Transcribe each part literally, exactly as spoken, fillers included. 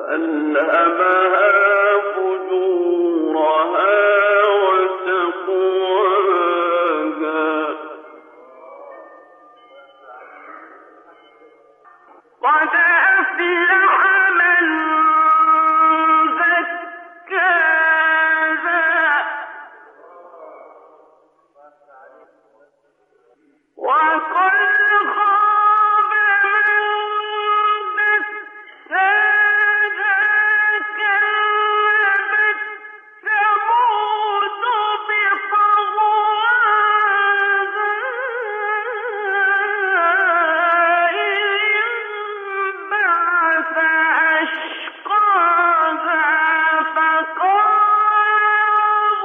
فألهمها فجورها وتقواها قد أفلح من زكاها وقد خاب من دساها كذبت ثمود بطغواها إذ انبعث أشقاها فقال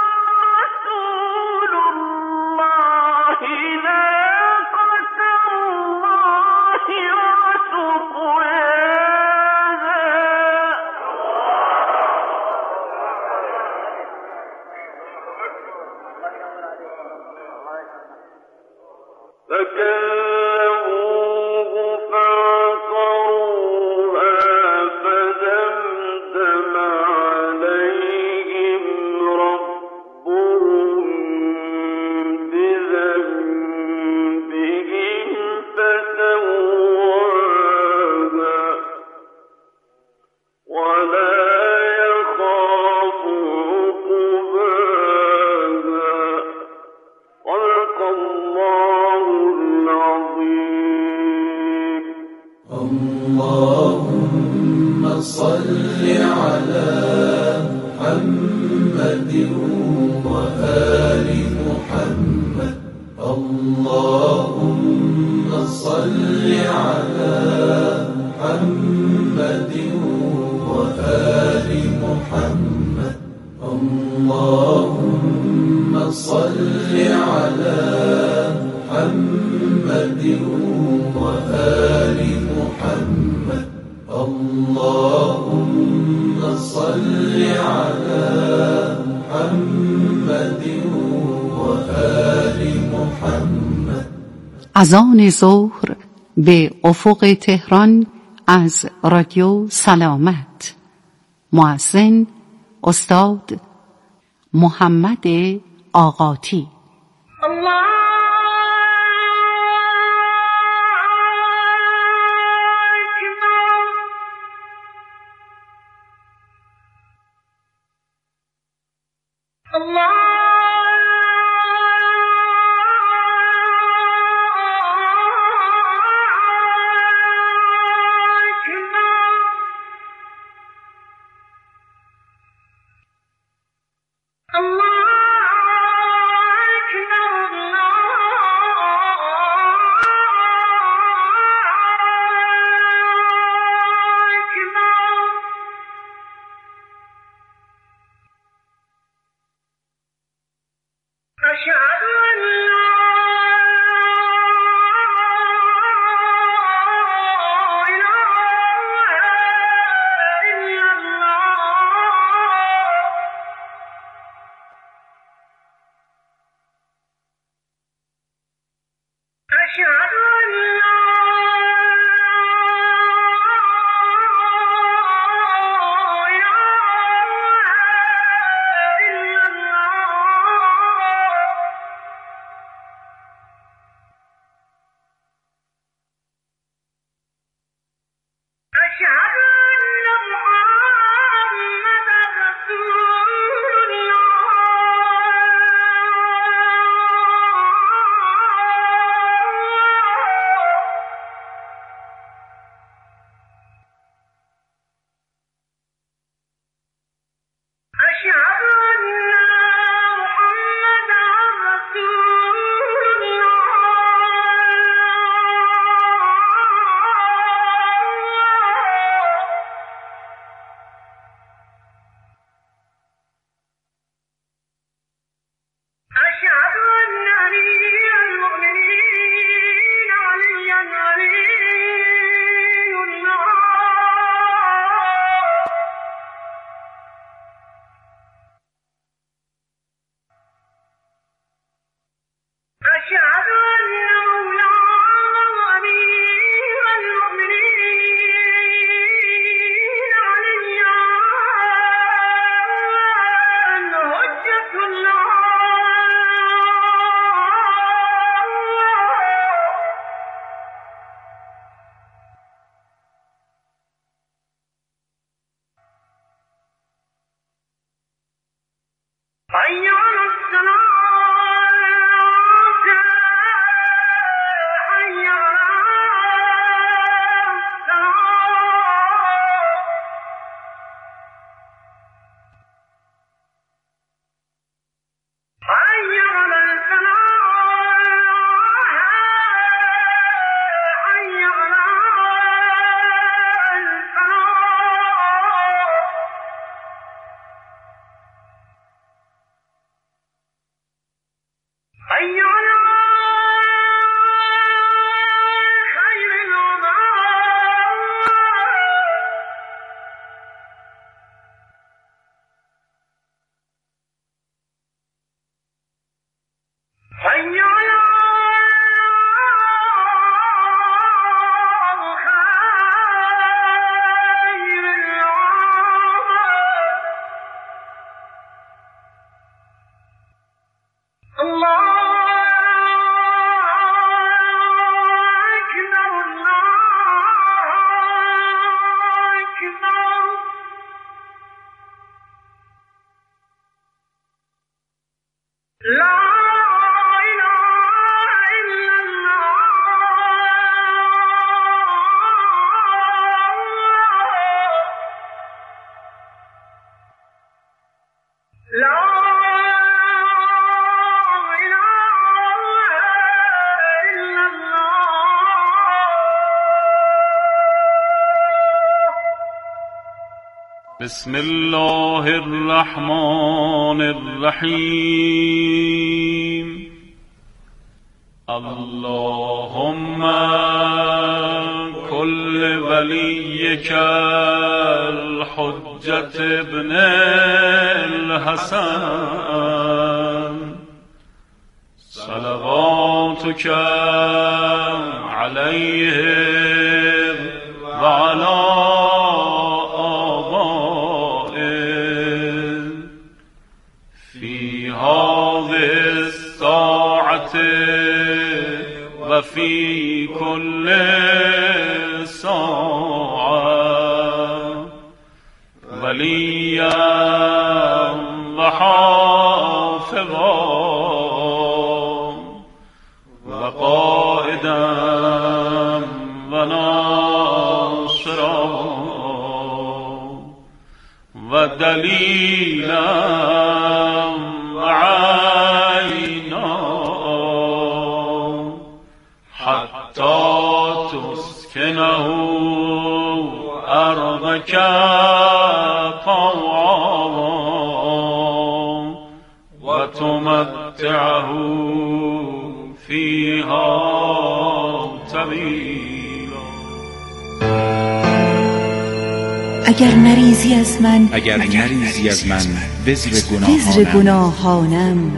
رسول الله ناقة الله وسقياها فكذبوه فعقروها فدمدم عليهم ربهم بذنبهم فسواها ولا يخاف عقباها صدق الله العظيم. اللهم صل على محمد وآل محمد. اللهم صل على محمد وآل محمد. اللهم صل على محمد وآل محمد. اللهم صل على محمد وآل محمد. اذان ظهر به افق تهران از رادیو سلامت. مؤذن استاد محمد آقاتی. الله حي على الصلاة حي على بسم الله الرحمن الرحیم. اللهم كل وليك الحجة ابن الحسن صلواتك عليه وعلى وفي كل ساعة وليا وحافظا وقائدا وناصرا ودليلا تسكنه أرضك طوعا وتمتعه فيها طويلا. اگر نریزی از من اگر نریزی از من وزر وزر گناهانم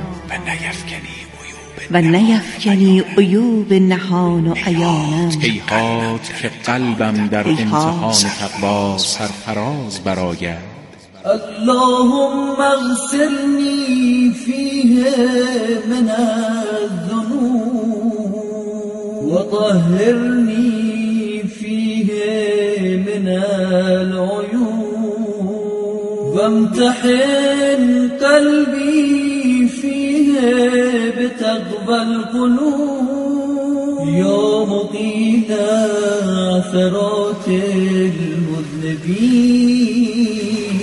و نیفکنی عیوب نهان و عیانم. هیهات که قلبم در امتحان تقوا سرفراز برآید. اللهم اغسلني فيه من الذنوب وطهرني فيه من العيوب وامتحن قلبي فيه بتقوى القلوب يا مقيل عثرات المذنبين.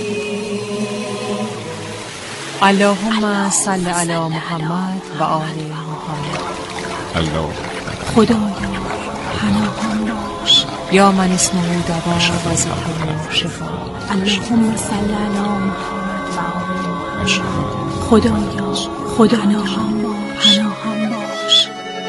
اللهم صل على محمد و آل محمد. الله خدایا پناهم باش یا من اسمه دوا و زهر شفا. اللهم صل علی محمد و آل محمد. خدایا خدا پناهم باش پناهم باش.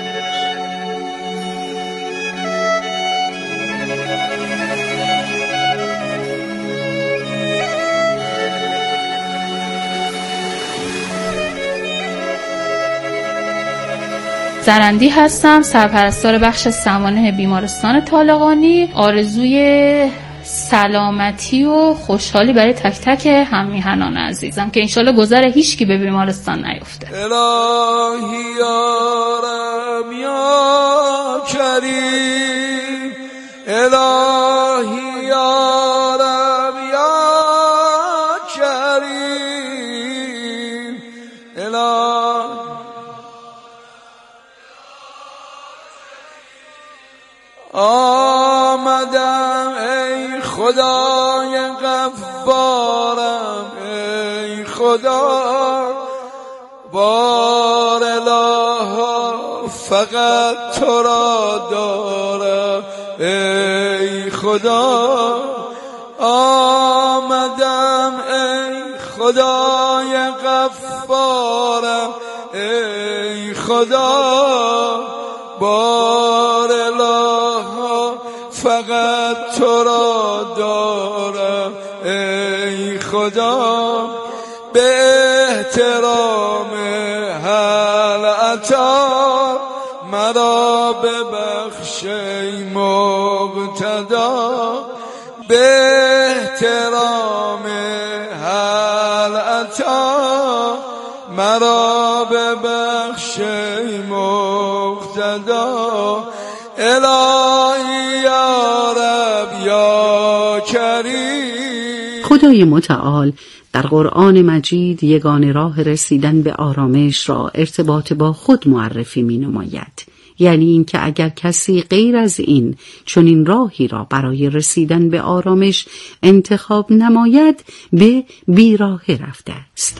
زرندی هستم، سرپرستار بخش سوانح بیمارستان طالقانی. آرزوی سلامتی و خوشحالی برای تک تک هم‌میهنان عزیزم که انشالله گذر هیچ کی به بیمارستان نیفته. الهی یارم یا کریم، الهی یارم یا کریم، خدای غفارم ای خدا بار الها فقط تو را دارم ای خدا آمدم ای خدای غفارم ای خدا بار الها فقط تو را دارم ای خدا به احترام هل عطا مرا ببخش ای مقتدا به احترام هل عطا مرا ببخش ای مقتدا الهی یا رب یا کریم. خدای متعال در قرآن مجید یگانه راه رسیدن به آرامش را ارتباط با خود معرفی می نماید. یعنی این که اگر کسی غیر از این چنین راهی را برای رسیدن به آرامش انتخاب نماید به بیراهه رفته است.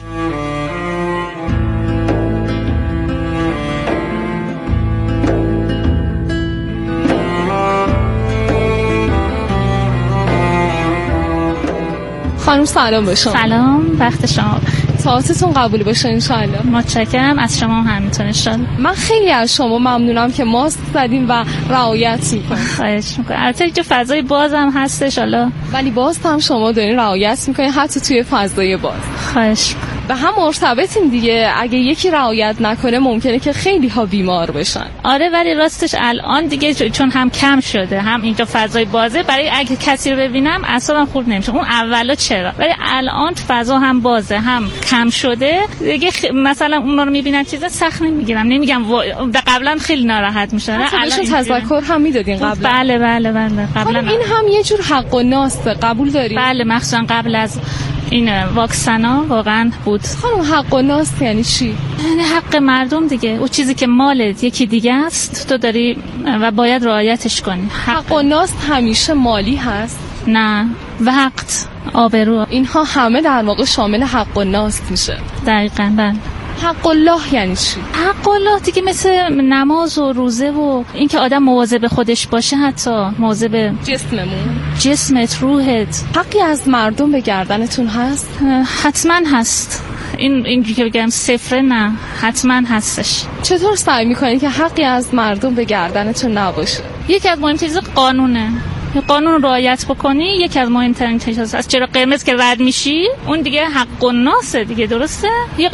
خانم سلام به شما. سلام، وقت شما ساعتتون قبول باشه انشالله. متشکرم، از شما همینطور انشالله. من خیلی از شما ممنونم که ماسک زدین و رعایت میکنین. خواهش میکنم. البته اینجا فضای باز هم هستش حالا، ولی باز هم شما دارین رعایت میکنین حتی توی فضای باز. خواهش میکنم. به هم مرتبطین دیگه، اگه یکی رعایت نکنه ممکنه که خیلی ها بیمار بشن. آره، ولی راستش الان دیگه چون هم کم شده هم اینجا فضای بازه، برای اگه کسی رو ببینم اعصابم خورد نمیشه. اون اولا چرا، ولی الان فضا هم بازه هم کم شده دیگه. خ... مثلا اونا رو میبینن چیزا سخت نمیگیرم، نمیگم و... قبلا خیلی ناراحت میشدن. الان تذکر هم میدادین قبلا؟ بله بله بله قبلا. این هم یه جور حق و ناسه، قبول دارین؟ بله، مخصوصا قبل از این واکسنا واقعا بود. خانم حق و ناس یعنی چی؟ یعنی حق مردم دیگه، اون چیزی که مالت یکی دیگه است تو داری و باید رعایتش کنی. حق, حق و ناس همیشه مالی هست؟ نه، وقت، آبرو، اینها همه در واقع شامل حق و ناس میشه. دقیقاً. بله. حق الله یعنی چی؟ حق الله دیگه مثل نماز و روزه و این که آدم مواظب خودش باشه، حتی مواظب جسممون، جسمت، روحت. حقی از مردم به گردنتون هست؟ حتما هست. این اینجوری که بگم صفر نه، حتما هستش. چطور سعی میکنید که حقی از مردم به گردنتون نباشه؟ یکی از مهمترین چیزا قانونه. قانون رو رعایت بکنی یکی از مهمترین چیزاست. از چرا قرمز که رد میشی اون دیگه حق و ناسه دیگه، درسته؟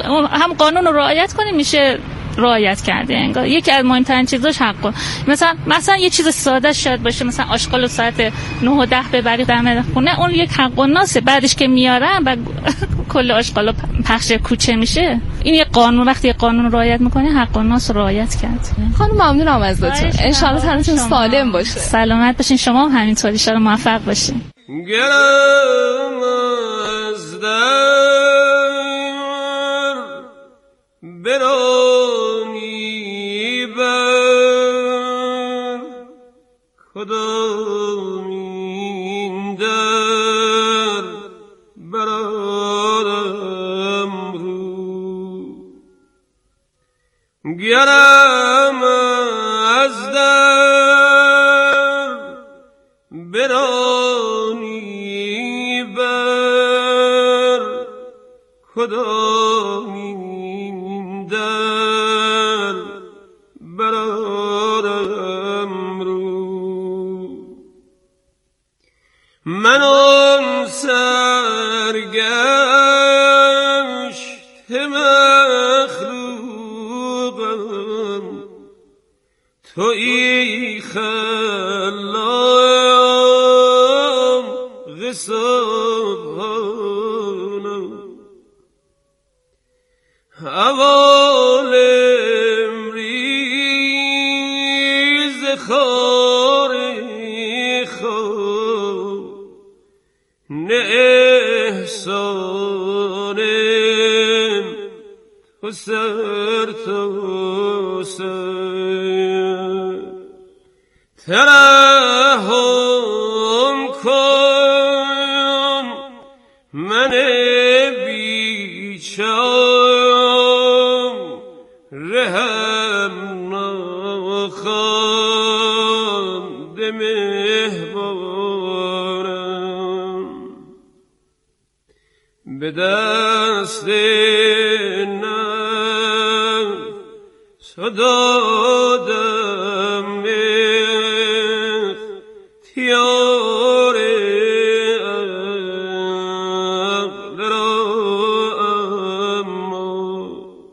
هم قانون رو رعایت کنی میشه رعایت کرده. انگار یکی از مهمترین چیزاش حق. مثلا مثلا یه چیز ساده شاید باشه، مثلا آشغال ساعت نه و ده ببری دم خونه، اون یک حق و ناسه. بعدش که میارن و کل آشغالا پخش کوچه میشه، این یه قانون. وقتی یه قانون رعایت میکنی حق و ناس رعایت کرد. خانم ممنونم ازتون، ان شاء الله تنتون سالم باشه. سلامت باشین شما هم همینطوری، ان شاء الله موفق باشین. گرم از در برانی بر کدامین در برارم رو، گرم از در برانی بر کدامین در برارم رو، من آن سرگشت مخلوقم تویی خلام غصابانم، اول امریز خاری خواب نه احسانم تو سر تو سر ترحم کن من بیچاره هم ناخوانده مهمانم، به دست نفس دادم اختیار عقل را، اما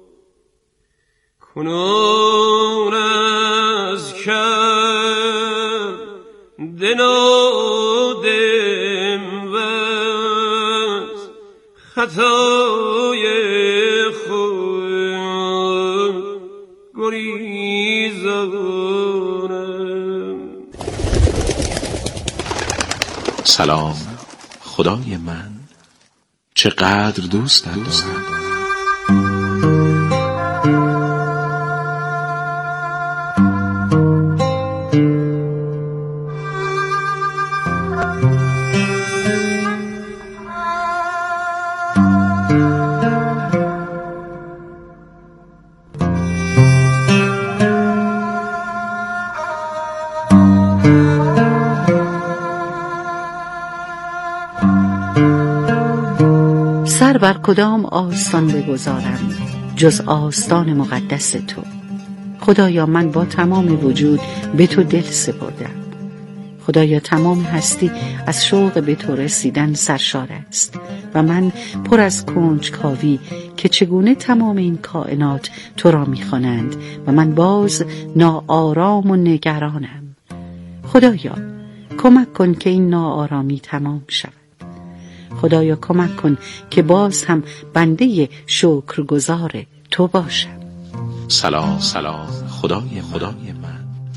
کنون از کرده نادم وز خطای خود گریزانم. سلام خدای من، چقدر دوست دارم. سر بر کدام آستان بگذارم جز آستان مقدس تو. خدایا من با تمام وجود به تو دل سپردم. خدایا تمام هستی از شوق به تو رسیدن سرشار است و من پر از کنجکاوی که چگونه تمام این کائنات تو را می‌خوانند و من باز ناآرام و نگرانم. خدایا کمک کن که این ناآرامی تمام شود. خدایا کمک کن که باز هم بنده شکرگزار تو باشم. سلام سلام خدای خدای من.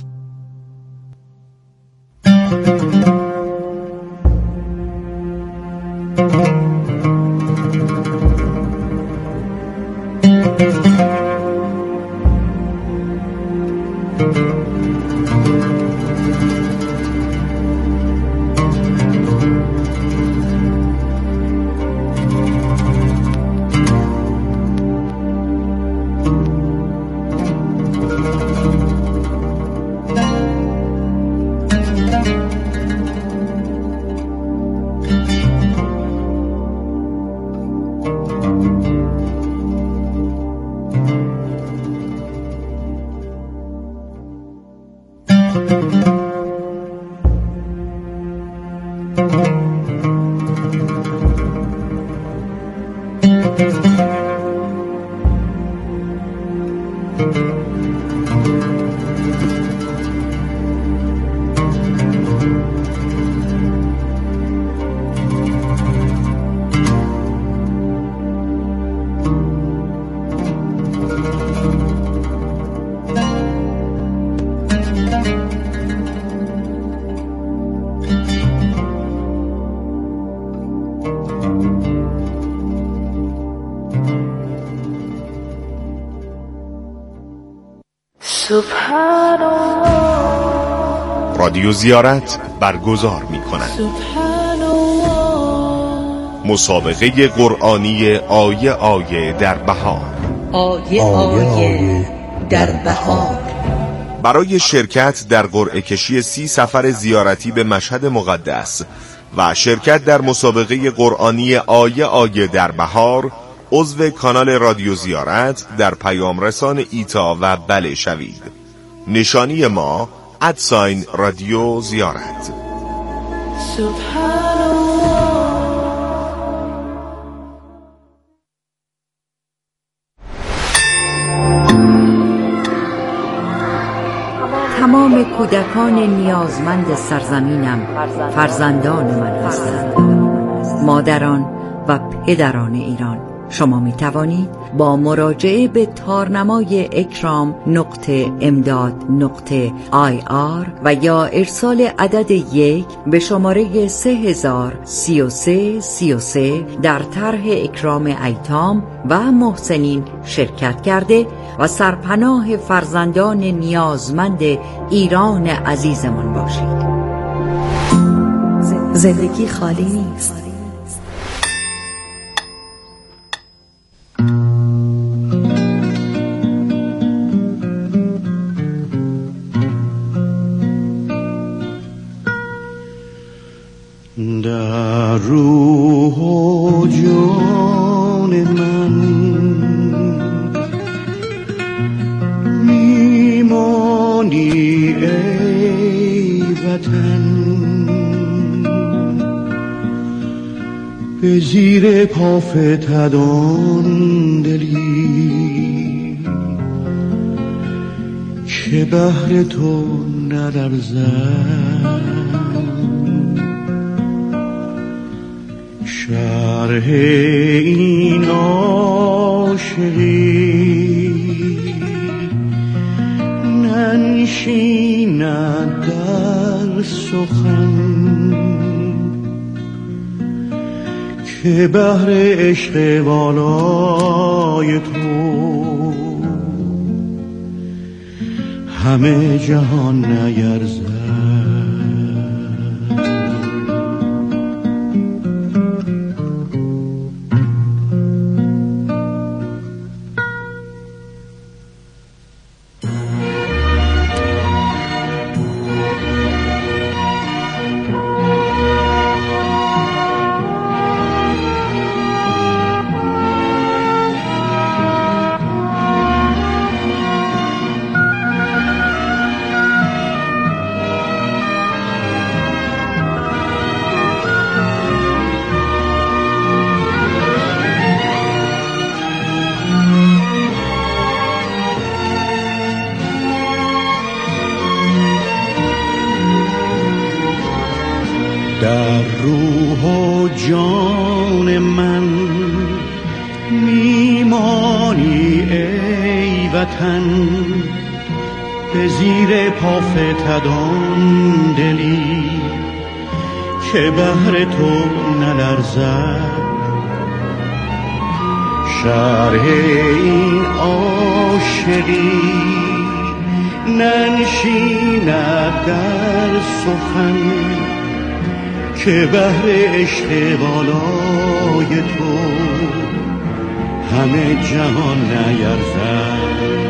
رادیو زیارت برگزار می کند مسابقه قرآنی آیه آیه در بهار. آیه آیه در بهار. برای شرکت در قرعه کشی سی سفر زیارتی به مشهد مقدس و شرکت در مسابقه قرآنی آیه آیه در بهار، عضو کانال رادیو زیارت در پیام رسان ایتا و بله شوید. نشانی ما ادساین رادیو زیارت. تمام کودکان نیازمند سرزمینم فرزندان من هستند. مادران و پدران ایران، شما می توانید با مراجعه به تارنمای اکرام نقطه امداد نقطه آی آر و یا ارسال عدد یک به شماره سه هزار سی و سه سی و سه در طرح اکرام ایتام و محسنین شرکت کرده و سرپناه فرزندان نیازمند ایران عزیزمان باشید. زندگی خالی نیست. روح و جان من میمانی ای وطن، به زیر پا فتدان دلی که بهر تو نلرزد. شرح این عاشقی ننشیند در سخن که بهر عشق والای تو همه جهان نیرزد. در روح و جان من میمانی ای وطن، به زیر پا فتدان دلی که بهر تو نلرزد. شرح این عاشقی ننشیند در سخن که بهر عشق والای تو همه جهان نیرزد.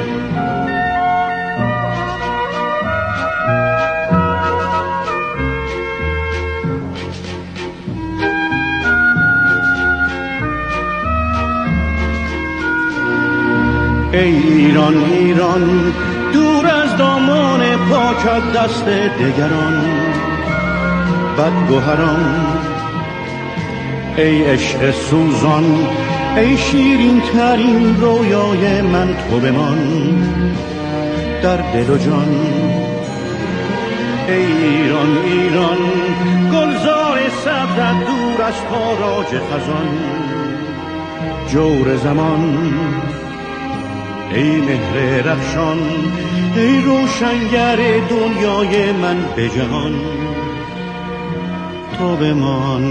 ای ایران ایران دور از دامان پاکت دست دگران بدگوهران، ای عشق سوزان ای شیرین ترین رویای من تو بمان در دل و جان. ای ایران ایران گلزار صبرت دور از تاراج خزان جور زمان. ای مهر رخشان ای روشنگر دنیای من به جهان تو بمان.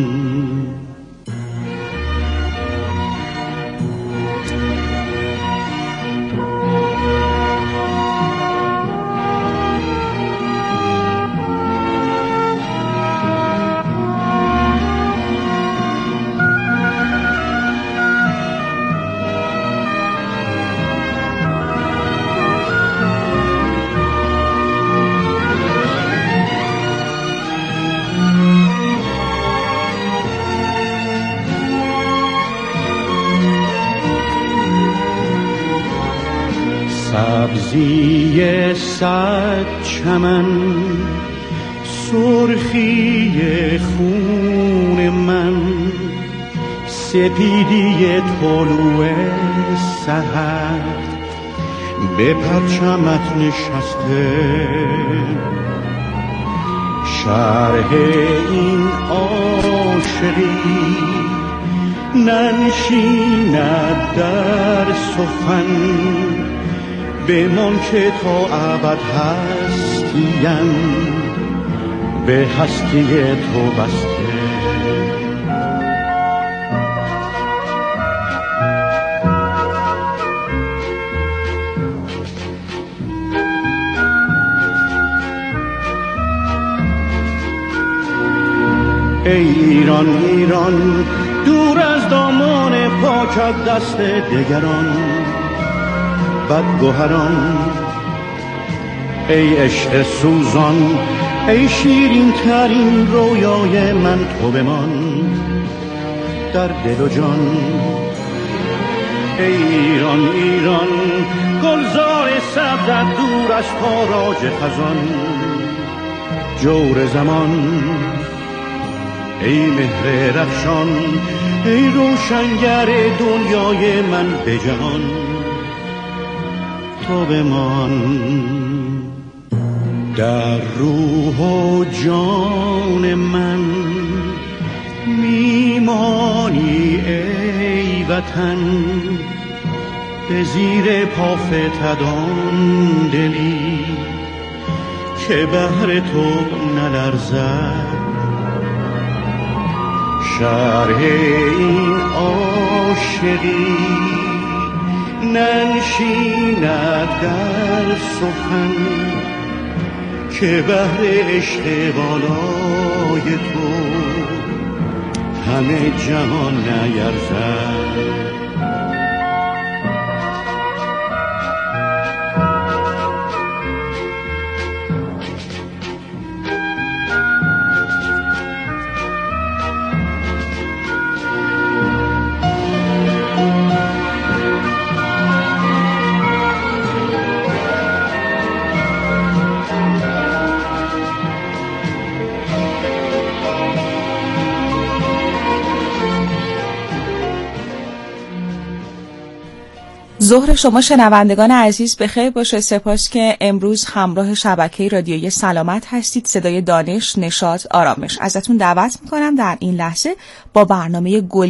سبزی صد چمن سرخی خون من، سپیدی طلوع سحر به پرچمت نشسته. شرح این عاشقی ننشیند در سخن بمان که تا ابد هستیم به هستی تو بسته. ای ایران ایران دور از دامان پاکت دست دگران بدگوهران، ای عشق سوزان ای شیرین ترین رویای من تو بمان در دل و جان. ای ایران ایران گلزار سبزت دور از تاراج خزان. جور زمان ای مهر رخشان، ای روشنگر دنیای من به جهان. تو بمان در روح و جان من، میمانی ای وطن به زیر پا فتدان دلی که بهر تو نلرزد. شرح این عاشقی ننشیند در سخن که بهر عشق بالای تو همه جهان نیرزد. ظهر شما شنوندگان عزیز بخیر باشه. سپاس که امروز همراه شبکه رادیویی سلامت هستید. صدای دانش، نشاط، آرامش. ازتون دعوت میکنم در این لحظه با برنامه گل